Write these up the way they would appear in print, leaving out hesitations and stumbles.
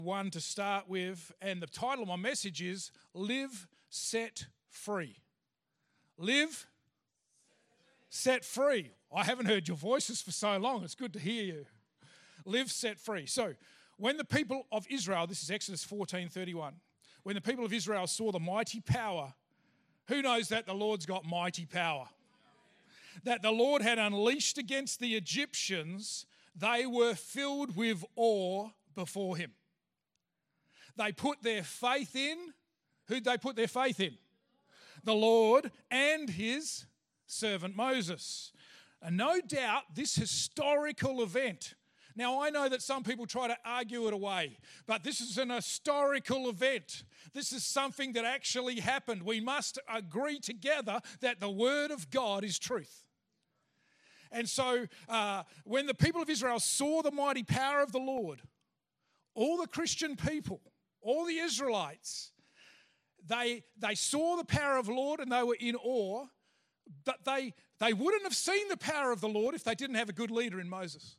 One to start with, and the title of my message is Live Set Free. Live Set Free. I haven't heard your voices for so long. It's good to hear you. Live set free. So, when the people of Israel, this is Exodus 14:31, when the people of Israel saw the mighty power, who knows that the Lord's got mighty power? That the Lord had unleashed against the Egyptians, they were filled with awe before him. They put their faith in, who'd they put their faith in? The Lord and his servant Moses. And no doubt this historical event, now I know that some people try to argue it away, but this is an historical event. This is something that actually happened. We must agree together that the word of God is truth. And so when the people of Israel saw the mighty power of the Lord, all the Christian people, all the Israelites, they saw the power of the Lord and they were in awe, but they wouldn't have seen the power of the Lord if they didn't have a good leader in Moses.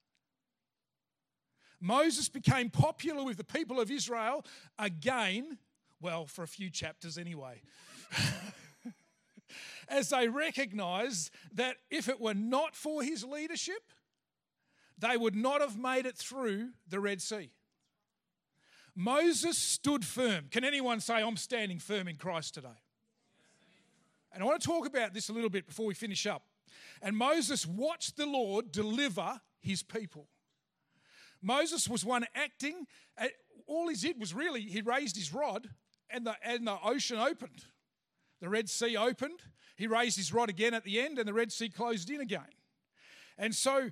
Moses became popular with the people of Israel again, well, for a few chapters anyway, as they recognized that if it were not for his leadership, they would not have made it through the Red Sea. Moses stood firm. Can anyone say, I'm standing firm in Christ today? And I want to talk about this a little bit before we finish up. And Moses watched the Lord deliver his people. Moses was one acting. All he did was really, he raised his rod and the ocean opened. The Red Sea opened. He raised his rod again at the end and the Red Sea closed in again. And so,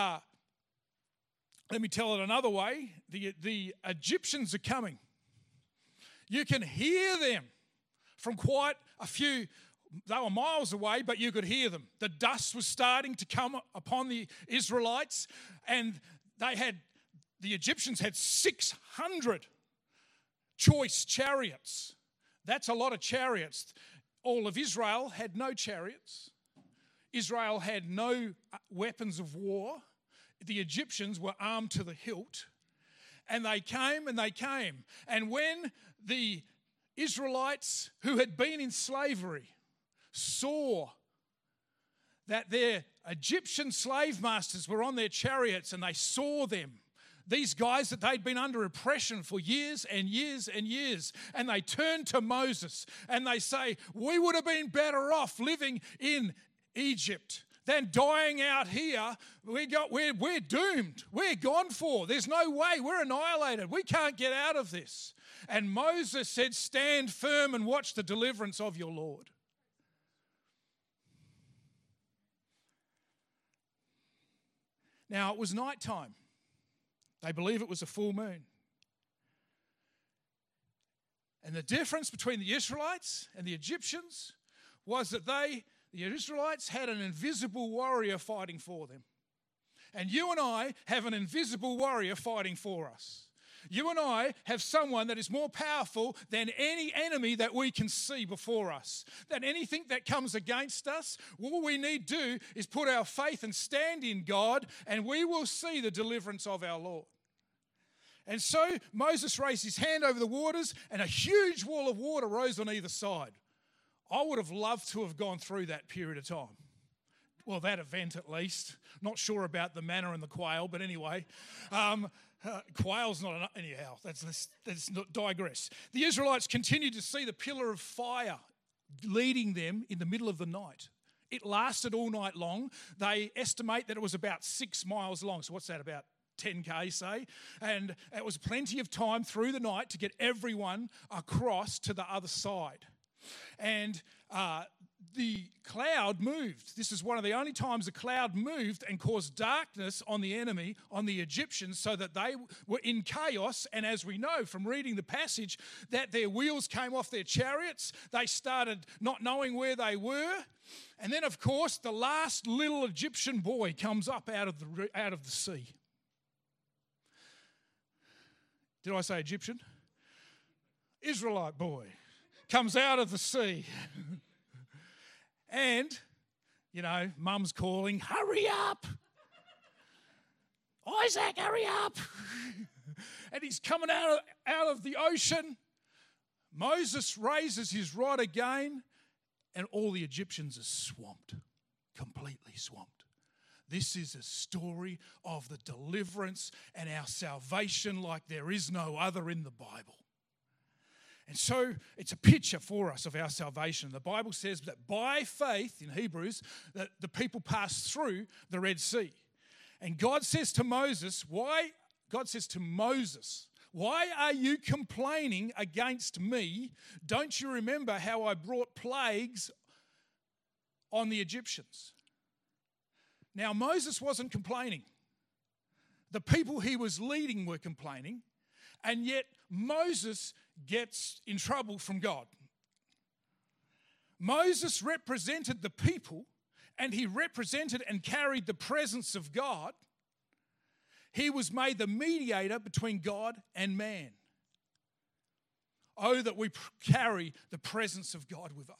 let me tell it another way. The Egyptians are coming. You can hear them from quite a few, they were miles away, but you could hear them. The dust was starting to come upon the Israelites, and the Egyptians had 600 choice chariots. That's a lot of chariots. All of Israel had no chariots. Israel had no weapons of war. The Egyptians were armed to the hilt, and they came and they came. And when the Israelites who had been in slavery saw that their Egyptian slave masters were on their chariots and they saw them, these guys that they'd been under oppression for years and years and years, and they turned to Moses and they say, we would have been better off living in Egypt than dying out here. We're doomed. We're gone for. There's no way. We're annihilated. We can't get out of this. And Moses said, stand firm and watch the deliverance of your Lord. Now, it was nighttime. They believe it was a full moon. And the difference between the Israelites and the Egyptians was that the Israelites had an invisible warrior fighting for them. And you and I have an invisible warrior fighting for us. You and I have someone that is more powerful than any enemy that we can see before us. That anything that comes against us, all we need to do is put our faith and stand in God, and we will see the deliverance of our Lord. And so Moses raised his hand over the waters, and a huge wall of water rose on either side. I would have loved to have gone through that period of time. Well, that event at least. Not sure about the manna and the quail, but anyway. Quail's not enough. Anyhow, let's not digress. The Israelites continued to see the pillar of fire leading them in the middle of the night. It lasted all night long. They estimate that it was about 6 miles long. So what's that, about 10K, say? And it was plenty of time through the night to get everyone across to the other side. And the cloud moved. This is one of the only times the cloud moved and caused darkness on the enemy, on the Egyptians, so that they were in chaos. And as we know from reading the passage, that their wheels came off their chariots. They started not knowing where they were. And then, of course, the last little Egyptian boy comes up out of the sea. Did I say Egyptian? Israelite boy comes out of the sea. And, mum's calling, hurry up. Isaac, hurry up. and he's coming out of the ocean. Moses raises his rod again, and all the Egyptians are swamped, completely swamped. This is a story of the deliverance and our salvation like there is no other in the Bible. And so it's a picture for us of our salvation. The Bible says that by faith, in Hebrews, that the people passed through the Red Sea. And God says to Moses, why are you complaining against me? Don't you remember how I brought plagues on the Egyptians? Now, Moses wasn't complaining. The people he was leading were complaining, and yet Moses gets in trouble from God. Moses represented the people, and he represented and carried the presence of God. He was made the mediator between God and man. Oh, that we carry the presence of God with us.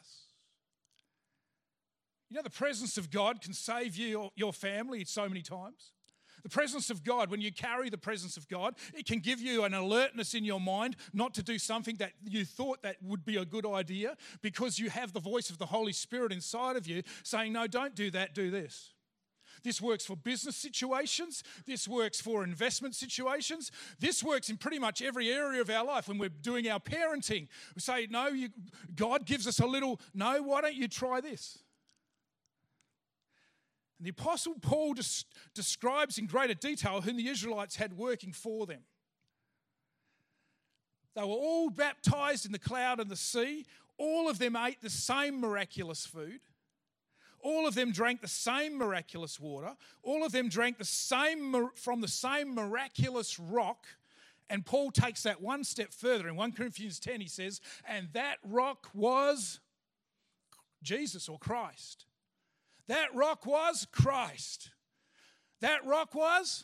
You know, the presence of God can save you or your family so many times. The presence of God, when you carry the presence of God, it can give you an alertness in your mind not to do something that you thought that would be a good idea, because you have the voice of the Holy Spirit inside of you saying, no, don't do that, do this. This works for business situations. This works for investment situations. This works in pretty much every area of our life. When we're doing our parenting, we say, no, God gives us a little, no, why don't you try this? And the Apostle Paul describes in greater detail whom the Israelites had working for them. They were all baptized in the cloud and the sea. All of them ate the same miraculous food. All of them drank the same miraculous water. All of them drank from the same miraculous rock. And Paul takes that one step further. In 1 Corinthians 10, he says, and that rock was Jesus or Christ. That rock was Christ. That rock was?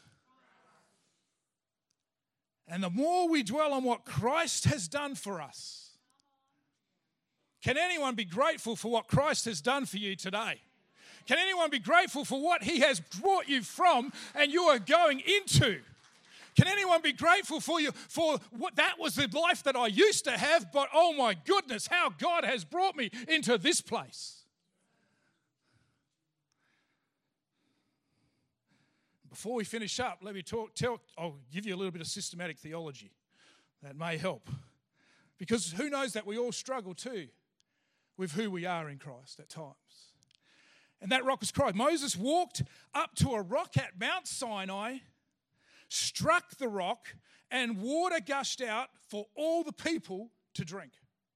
And the more we dwell on what Christ has done for us, can anyone be grateful for what Christ has done for you today? Can anyone be grateful for what he has brought you from and you are going into? Can anyone be grateful for what that was the life that I used to have, but oh my goodness, how God has brought me into this place? Before we finish up, let me I'll give you a little bit of systematic theology that may help. Because who knows that we all struggle too with who we are in Christ at times. And that rock was Christ. Moses walked up to a rock at Mount Sinai, struck the rock, and water gushed out for all the people to drink.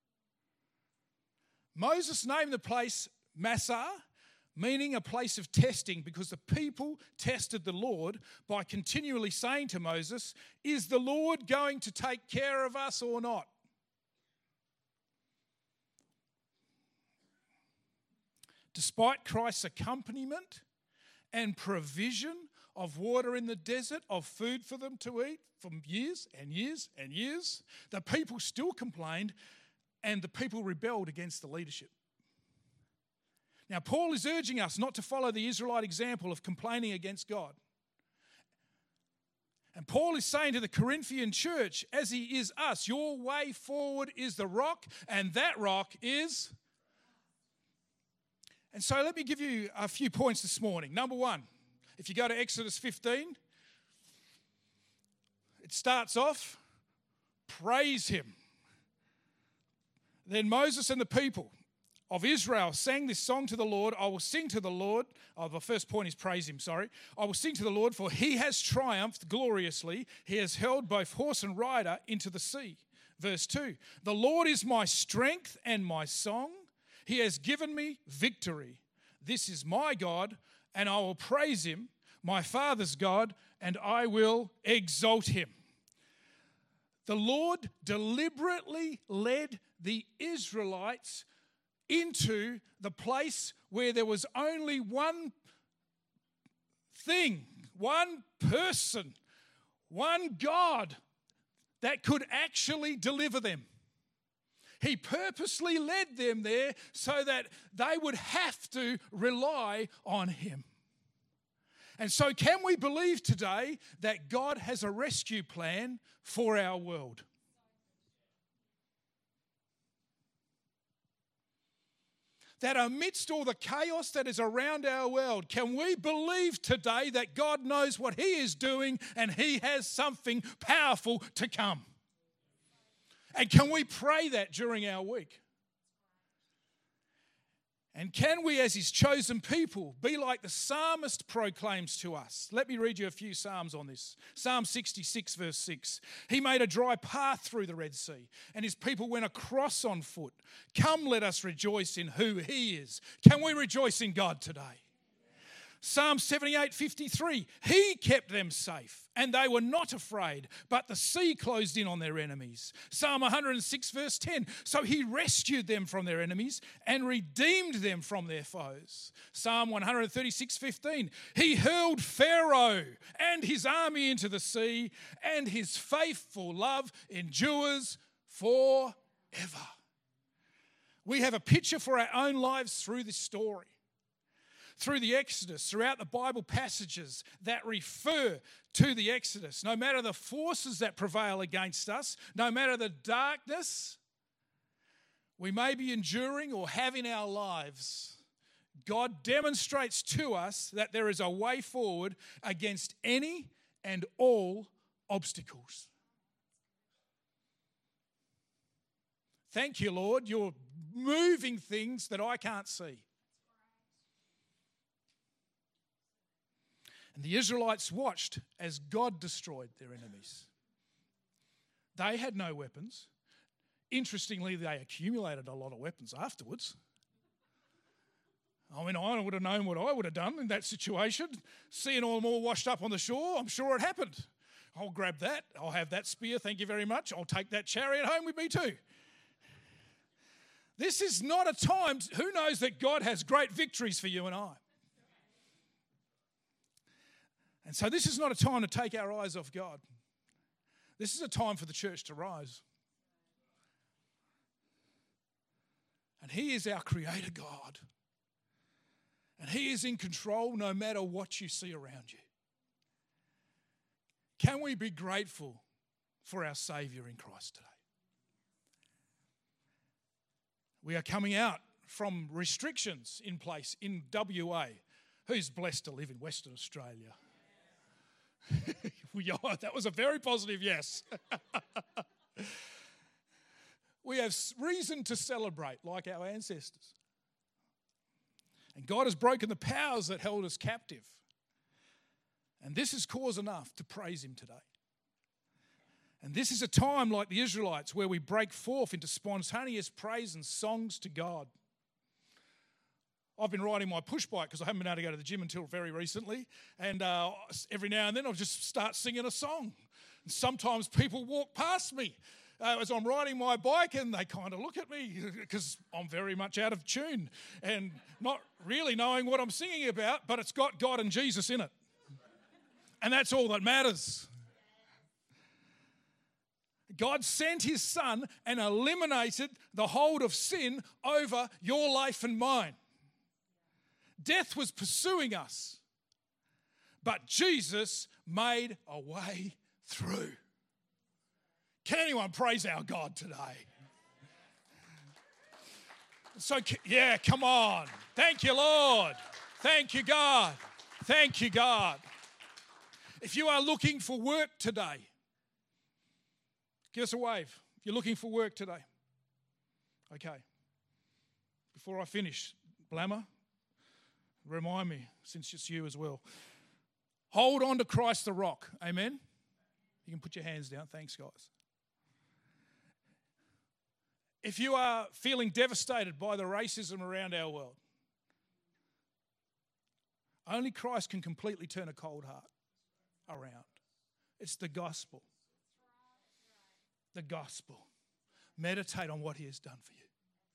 Moses named the place Massah, meaning a place of testing, because the people tested the Lord by continually saying to Moses, is the Lord going to take care of us or not? Despite Christ's accompaniment and provision of water in the desert, of food for them to eat for years and years and years, the people still complained and the people rebelled against the leadership. Now, Paul is urging us not to follow the Israelite example of complaining against God. And Paul is saying to the Corinthian church, as he is us, your way forward is the rock, and that rock is... And so let me give you a few points this morning. Number one, if you go to Exodus 15, it starts off, praise him. Then Moses and the people of Israel sang this song to the Lord. I will sing to the Lord. Oh, the first point is praise him, sorry. I will sing to the Lord, for he has triumphed gloriously. He has hurled both horse and rider into the sea. Verse 2, the Lord is my strength and my song. He has given me victory. This is my God, and I will praise him, my father's God, and I will exalt him. The Lord deliberately led the Israelites into the place where there was only one thing, one person, one God that could actually deliver them. He purposely led them there so that they would have to rely on him. And so can we believe today that God has a rescue plan for our world? That amidst all the chaos that is around our world, can we believe today that God knows what He is doing and He has something powerful to come? And can we pray that during our week? And can we, as His chosen people, be like the psalmist proclaims to us? Let me read you a few psalms on this. Psalm 66, verse 6. He made a dry path through the Red Sea, and His people went across on foot. Come, let us rejoice in who He is. Can we rejoice in God today? Psalm 78:53, He kept them safe, and they were not afraid, but the sea closed in on their enemies. Psalm 106, verse 10, so He rescued them from their enemies and redeemed them from their foes. Psalm 136:15, He hurled Pharaoh and his army into the sea, and His faithful love endures forever. We have a picture for our own lives through this story. Through the Exodus, throughout the Bible passages that refer to the Exodus. No matter the forces that prevail against us, no matter the darkness we may be enduring or have in our lives, God demonstrates to us that there is a way forward against any and all obstacles. Thank you, Lord. You're moving things that I can't see. And the Israelites watched as God destroyed their enemies. They had no weapons. Interestingly, they accumulated a lot of weapons afterwards. I mean, I would have known what I would have done in that situation. Seeing all them all washed up on the shore, I'm sure it happened. I'll grab that. I'll have that spear, thank you very much. I'll take that chariot home with me too. This is not a time, who knows that God has great victories for you and I. And so this is not a time to take our eyes off God. This is a time for the church to rise. And He is our Creator God. And He is in control no matter what you see around you. Can we be grateful for our Saviour in Christ today? We are coming out from restrictions in place in WA. Who's blessed to live in Western Australia? That was a very positive yes. We have reason to celebrate like our ancestors. And God has broken the powers that held us captive. And this is cause enough to praise Him today. And this is a time like the Israelites where we break forth into spontaneous praise and songs to God. I've been riding my push bike because I haven't been able to go to the gym until very recently. And every now and then I'll just start singing a song. And sometimes people walk past me as I'm riding my bike and they kind of look at me because I'm very much out of tune and not really knowing what I'm singing about, but it's got God and Jesus in it. And that's all that matters. God sent His Son and eliminated the hold of sin over your life and mine. Death was pursuing us, but Jesus made a way through. Can anyone praise our God today? So, yeah, come on. Thank you, Lord. Thank you, God. Thank you, God. If you are looking for work today, give us a wave. If you're looking for work today. Okay. Before I finish, Blammer, remind me, since it's you as well. Hold on to Christ the rock. Amen? You can put your hands down. Thanks, guys. If you are feeling devastated by the racism around our world, only Christ can completely turn a cold heart around. It's the gospel. The gospel. Meditate on what He has done for you.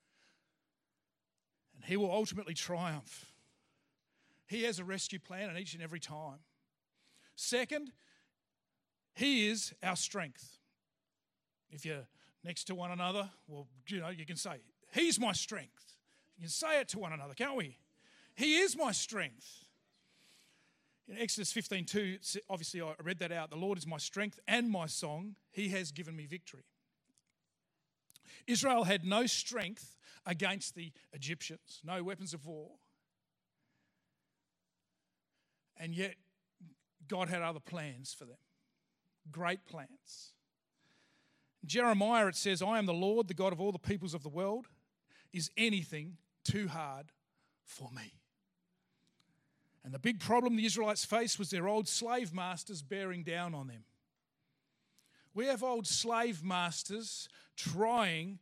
And He will ultimately triumph. He has a rescue plan in each and every time. Second, He is our strength. If you're next to one another, well, you can say, He's my strength. You can say it to one another, can't we? He is my strength. In Exodus 15:2, obviously I read that out. The Lord is my strength and my song. He has given me victory. Israel had no strength against the Egyptians, no weapons of war. And yet God had other plans for them, great plans. In Jeremiah it says, I am the Lord, the God of all the peoples of the world. Is anything too hard for me? And the big problem the Israelites faced was their old slave masters bearing down on them. We have old slave masters trying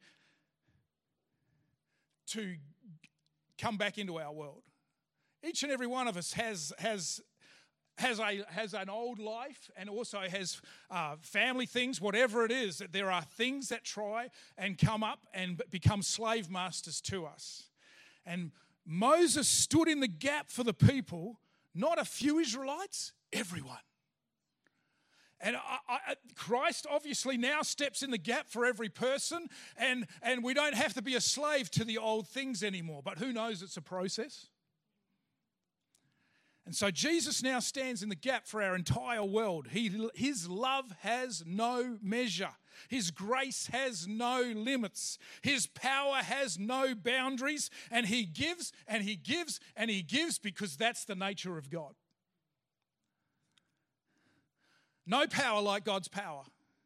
to come back into our world. Each and every one of us has an old life and also has family things, whatever it is. There are things that try and come up and become slave masters to us. And Moses stood in the gap for the people, not a few Israelites, everyone. And Christ obviously now steps in the gap for every person, and we don't have to be a slave to the old things anymore. But who knows, it's a process. And so Jesus now stands in the gap for our entire world. His love has no measure. His grace has no limits. His power has no boundaries. And he gives and he gives and he gives because that's the nature of God. No power like God's power.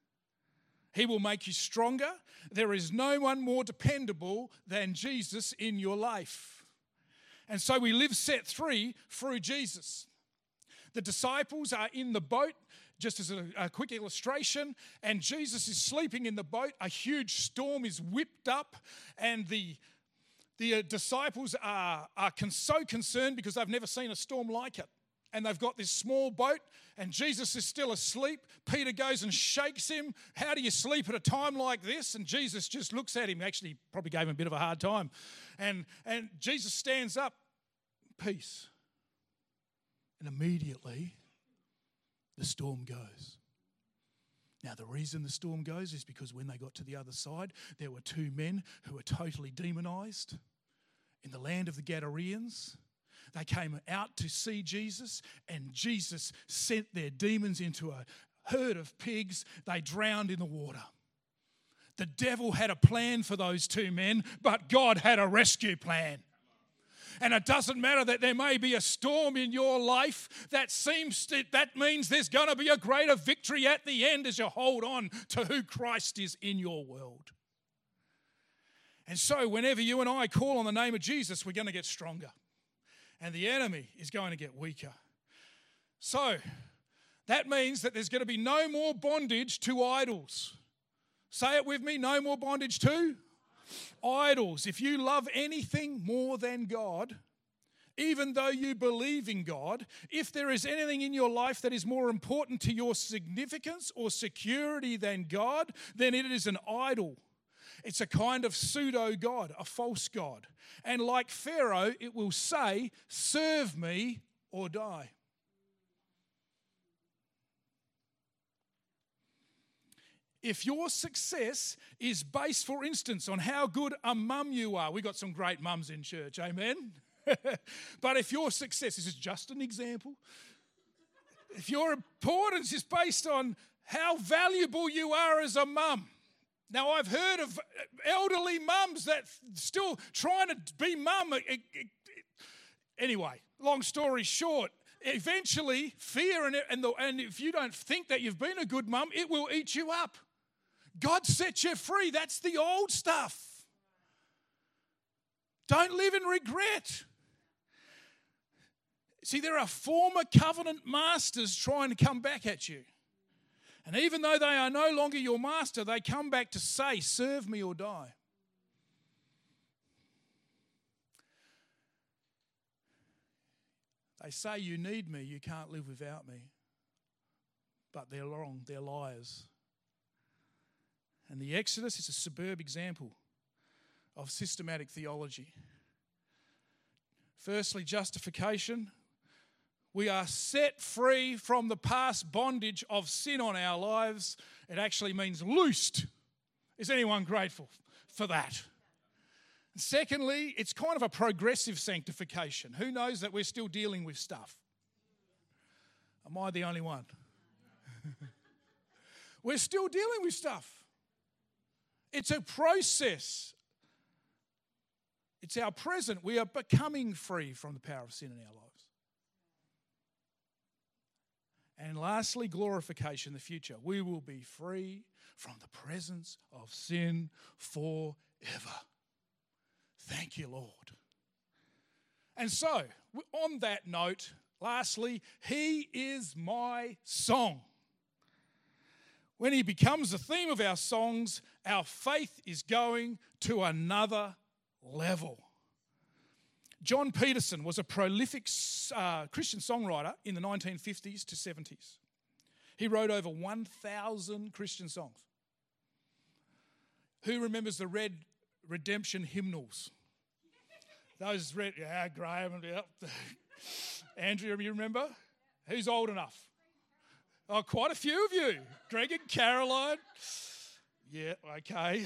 He will make you stronger. There is no one more dependable than Jesus in your life. And so we live set free through Jesus. The disciples are in the boat, just as a quick illustration, and Jesus is sleeping in the boat. A huge storm is whipped up, and the disciples are so concerned because they've never seen a storm like it. And they've got this small boat, and Jesus is still asleep. Peter goes and shakes him. How do you sleep at a time like this? And Jesus just looks at him. Actually, probably gave him a bit of a hard time. And Jesus stands up, peace. And immediately, the storm goes. Now, the reason the storm goes is because when they got to the other side, there were two men who were totally demonized in the land of the Gadareans. They came out to see Jesus, and Jesus sent their demons into a herd of pigs. They drowned in the water. The devil had a plan for those two men, but God had a rescue plan. And it doesn't matter that there may be a storm in your life, that means there's going to be a greater victory at the end as you hold on to who Christ is in your world. And so whenever you and I call on the name of Jesus, we're going to get stronger. And the enemy is going to get weaker. So that means that there's going to be no more bondage to idols. Say it with me, no more bondage to idols. If you love anything more than God, even though you believe in God, if there is anything in your life that is more important to your significance or security than God, then it is an idol. It's a kind of pseudo-God, a false God. And like Pharaoh, it will say, serve me or die. If your success is based, for instance, on how good a mum you are, we got some great mums in church, amen? But if your success, this is just an example, if your importance is based on how valuable you are as a mum. Now, I've heard of elderly mums that still trying to be mum. Anyway, long story short, eventually fear and if you don't think that you've been a good mum, it will eat you up. God set you free. That's the old stuff. Don't live in regret. See, there are former covenant masters trying to come back at you. And even though they are no longer your master, they come back to say, serve me or die. They say you need me, you can't live without me. But they're wrong, they're liars. And the Exodus is a superb example of systematic theology. Firstly, justification. We are set free from the past bondage of sin on our lives. It actually means loosed. Is anyone grateful for that? Secondly, it's kind of a progressive sanctification. Who knows that we're still dealing with stuff? Am I the only one? We're still dealing with stuff. It's a process. It's our present. We are becoming free from the power of sin in our lives. And lastly, glorification, the future. We will be free from the presence of sin forever. Thank you, Lord. And so, on that note, lastly, He is my song. When He becomes the theme of our songs, our faith is going to another level. John Peterson was a prolific Christian songwriter in the 1950s to 70s. He wrote over 1,000 Christian songs. Who remembers the red redemption hymnals? Those red, Graham, Andrew, you remember? Who's old enough? Oh, quite a few of you. Greg and Caroline. Yeah, okay.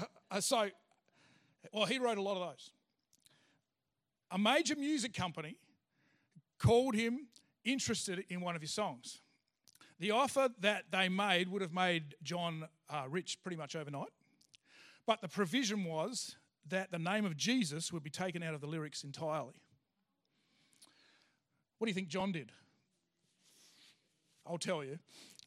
He wrote a lot of those. A major music company called him interested in one of his songs. The offer that they made would have made John rich pretty much overnight. But the provision was that the name of Jesus would be taken out of the lyrics entirely. What do you think John did? I'll tell you.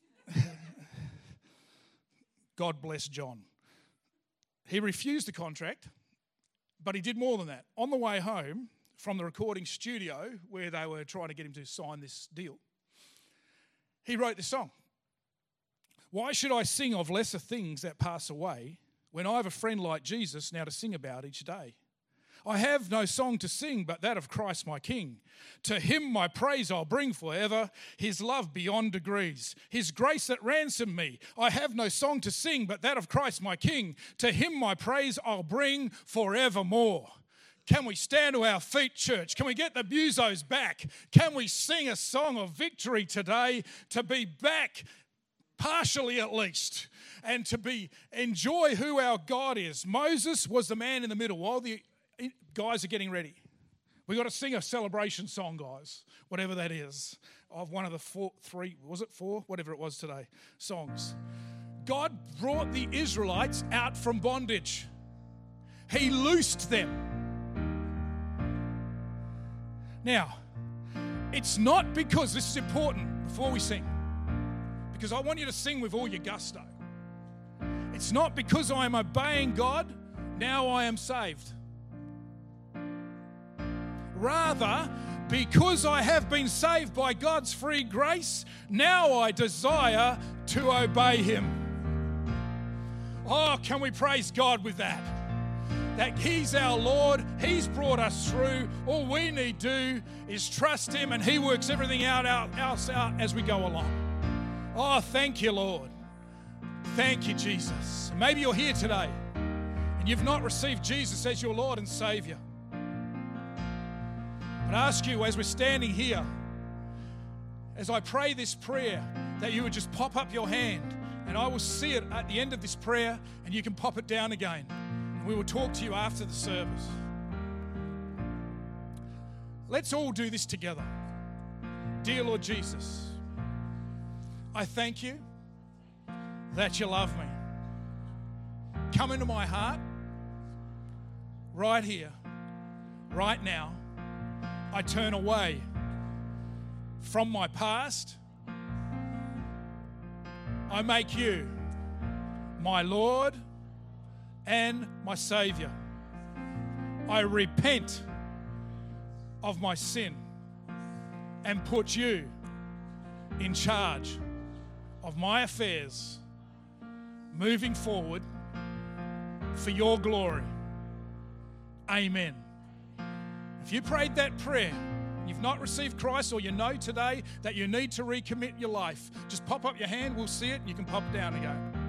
God bless John. He refused the contract, but he did more than that. On the way home from the recording studio where they were trying to get him to sign this deal, he wrote this song. Why should I sing of lesser things that pass away when I have a friend like Jesus now to sing about each day? I have no song to sing but that of Christ my King. To Him my praise I'll bring forever, His love beyond degrees, His grace that ransomed me. I have no song to sing but that of Christ my King. To Him my praise I'll bring forevermore. Can we stand to our feet, church? Can we get the musos back? Can we sing a song of victory today to be back, partially at least, and to enjoy who our God is? Moses was the man in the middle while the guys are getting ready. We've got to sing a celebration song, guys, whatever that is, of one of the four, whatever it was today, songs. God brought the Israelites out from bondage. He loosed them. Now, it's not because, this is important before we sing, because I want you to sing with all your gusto. It's not because I am obeying God, now I am saved. Rather, because I have been saved by God's free grace, now I desire to obey Him. Oh, can we praise God with that? That He's our Lord, He's brought us through. All we need to do is trust Him, and He works everything out as we go along. Oh, thank you, Lord. Thank you, Jesus. Maybe you're here today and you've not received Jesus as your Lord and Saviour. But I ask you, as we're standing here, as I pray this prayer, that you would just pop up your hand, and I will see it at the end of this prayer, and you can pop it down again. And we will talk to you after the service. Let's all do this together. Dear Lord Jesus, I thank you that you love me. Come into my heart right here, right now. I turn away from my past. I make you my Lord and my Saviour. I repent of my sin and put you in charge of my affairs moving forward for your glory. Amen. If you prayed that prayer, you've not received Christ, or you know today that you need to recommit your life, just pop up your hand, we'll see it, and you can pop it down again.